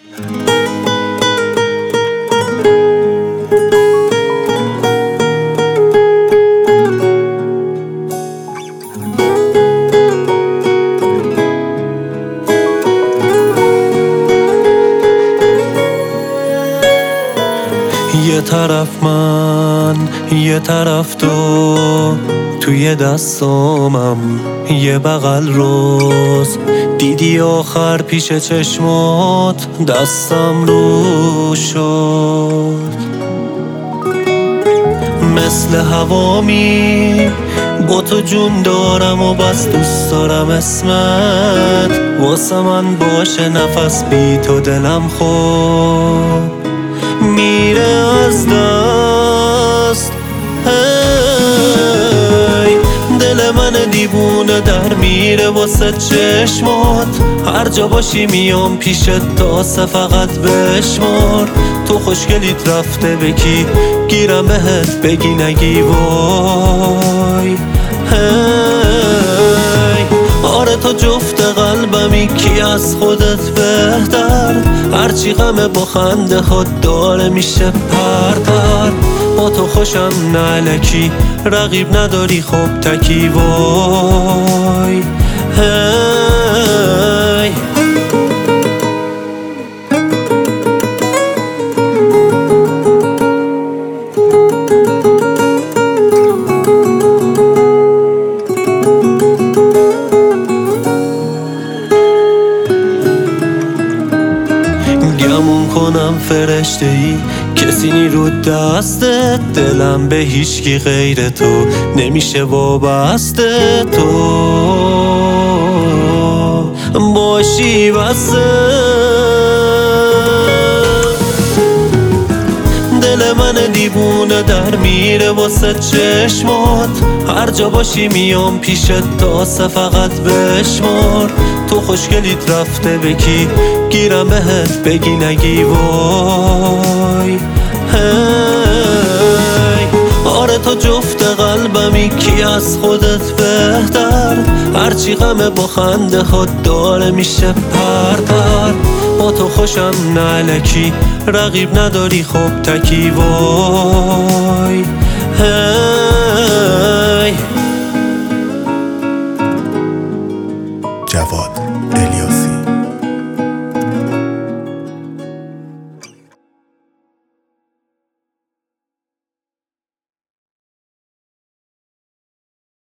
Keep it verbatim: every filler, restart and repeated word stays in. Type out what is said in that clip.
یه طرف من یه طرف تو، توی دستامم یه بغل روز، دیدی آخر پیش چشمات دستم رو شد. مثل هوامی با تو جون دارم و بس دوست دارم اسمت واسه من باشه، نفس بی تو دلم خود میره از دست. هی دل من دیوونه در میره واسه چشمات، هر جا باشی میام پیشت تاسه فقط بشمار. تو خوشگلیت رفته به کی گیرم بهت بگی نگی وای. هی آره تو جفت قلبمی، کی از خودت بهتر، هرچی غمه با خنده خود داره میشه پرپر. با تو خوشم نه الکی، رقیب نداری خب تکی وای. هی گمون کنم فرشته ای کسی نی رو دستت، دلم به هیچکی غیر تو نمیشه وابسته. تو باشی واسه دل من دیوونه در میره واسه چشمات، هر جا باشی میام پیشت تاسه فقط بشمار. تو خوشگلیت رفته به کی گیرم بهت بگی نگی وای. هی آره تو جفت قلبمی، کی از خودت بهتر، هرچی غمه با خنده خود داره میشه پرپر. با تو خوشم نه الکی، رقیب نداری خب تکی وای. هی